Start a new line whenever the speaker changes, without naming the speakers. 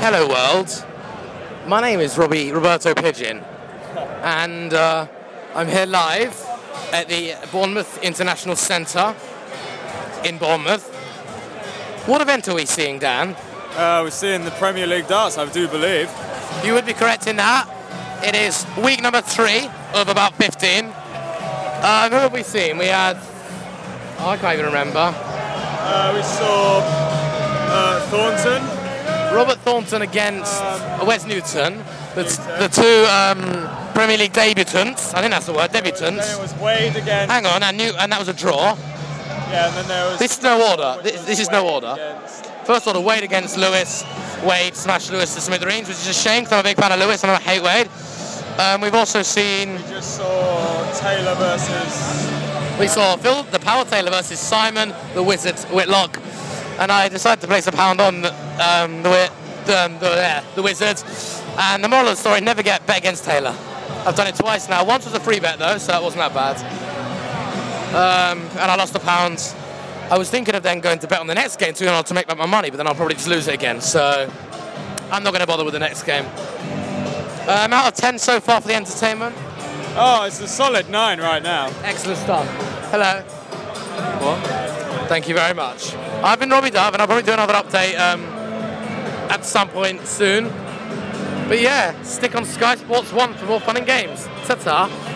Hello world, my name is Roberto Pigeon, and I'm here live at the Bournemouth International Centre in Bournemouth. What event are we seeing, Dan?
We're seeing the Premier League darts, I do believe.
You would be correct in that. It is week number 3 of about 15. Who have we seen? We had... Oh, I can't even remember.
We saw Thornton.
Robert Thornton against Wes Newton. The two Premier League debutants. I think that's the word, debutants.
Then it was Wade against...
Hang on, and that was a draw.
Yeah, and then there was...
This is no order. This is no order.
Against...
First order, Wade against Lewis. Wade smashed Lewis to smithereens, which is a shame because I'm a big fan of Lewis and I hate Wade. We've also seen...
We just saw Taylor versus...
We saw Phil, the Power Taylor versus Simon, the Wizard Whitlock. And I decided to place a pound on the Wizard. And the moral of the story, never get bet against Taylor. I've done it twice now. Once was a free bet though, so that wasn't that bad. And I lost £1. I was thinking of then going to bet on the next game to make back my money, but then I'll probably just lose it again. So I'm not going to bother with the next game. Out of 10 so far for the entertainment.
Oh, it's a solid 9 right now.
Excellent stuff. Hello.
What?
Thank you very much. I've been Robbie Dove, and I'll probably do another update at some point soon. But yeah, stick on Sky Sports 1 for more fun and games. Ta-ta.